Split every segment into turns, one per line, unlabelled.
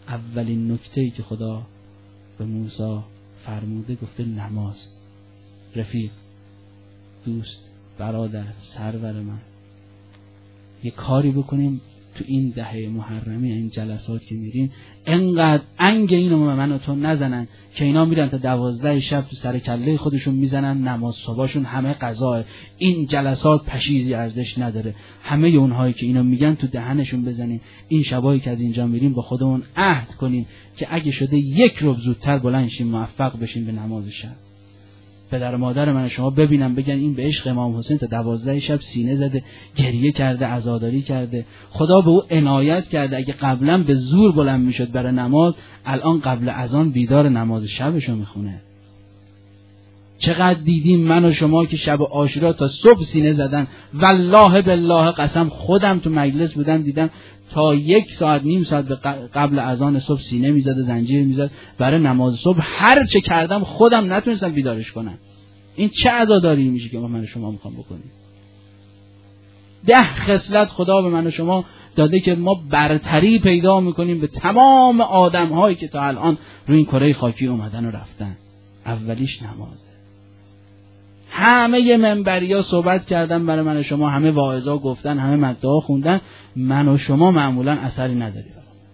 اولین نکته‌ای که خدا به موسی فرموده گفته نماز. رفیق، دوست، برادر، سرور من، یه کاری بکنیم تو این دهه محرمی، این جلسات که میریم انقدر انگ اینو من و تو نزنن که اینا میرن تا 12 شب تو سر کله خودشون میزنن، نماز صبحشون همه قضاه. این جلسات پشیزی ارزش نداره. همه اونهایی که اینو میگن تو دهنشون بزنیم. این شبایی که از اینجا میریم با خودمون عهد کنیم که اگه شده 1 ربع زودتر بلند شیم، موفق بشیم به نماز شب. پدر و مادر من شما ببینم بگن این به عشق امام حسین تا 12 شب سینه زده، گریه کرده، عزاداری کرده. خدا به او عنایت کرده. اگه قبلا به زور بلند میشد برای نماز، الان قبل اذان بیدار نماز شبشو میخونه. چقدر دیدیم من و شما که شب عاشورا تا صبح سینه زدن. والله بالله قسم خودم تو مجلس بودم دیدم تا 1 ساعت نیم ساعت قبل اذان صبح سینه میزد و زنجیر میزد برای نماز صبح. هر چه کردم خودم نتونستم بیدارش کنم. این چه عزاداری میشه که من و شما میخوام بکنیم؟ 10 خصلت خدا به من و شما داده که ما برتری پیدا میکنیم به تمام آدم هایی که تا الان روی این کره خاکی اومدن و رفتن. اولیش نمازه. همه منبریا صحبت کردن برای من و شما، همه واعظا گفتن، همه مدعا خوندن، من و شما معمولا اثری نداری.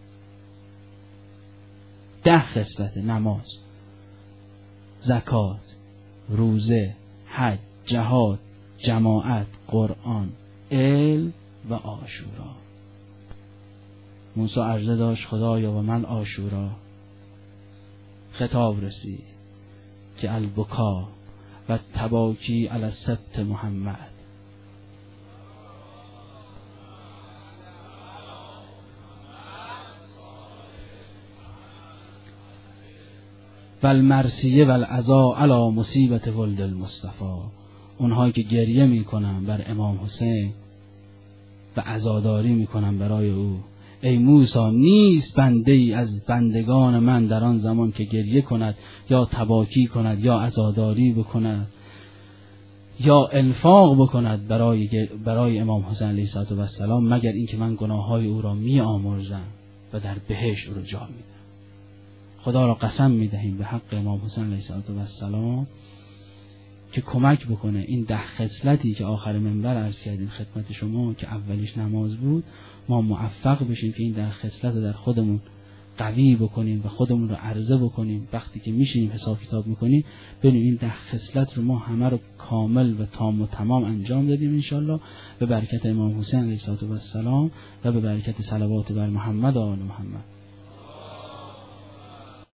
10 خصلت: نماز، زکات، روزه، حج، جهاد، جماعت، قرآن، علم و عاشورا. موسی عرضه داشت خدایا و من عاشورا. خطاب رسید که البکا و تباکی علی سبط محمد. و المرسیه و العزا علی مصیبت ولد المصطفى. اونهایی که گریه میکنن بر امام حسین و عزاداری میکنن برای او. ای موسی، نیست بنده ای از بندگان من در آن زمان که گریه کند یا تباکی کند یا عزاداری بکند یا انفاق بکند برای امام حسین علیه السلام، مگر اینکه من گناههای او را می آمرزم و در بهشت او را جا میدم. خدا را قسم میدهیم به حق امام حسین علیه السلام که کمک بکنه این 10 خصلتی که آخر منبر عرض کردیم خدمت شما که اولیش نماز بود، ما موفق بشیم که این 10 خصلت رو در خودمون قوی بکنیم و خودمون رو عرضه بکنیم. وقتی که میشینیم حساب کتاب میکنیم ببینیم این 10 خصلت رو ما همه رو کامل و تام و تمام انجام دادیم انشالله به برکت امام حسین علیه السلام و به برکت صلوات بر محمد و آل محمد.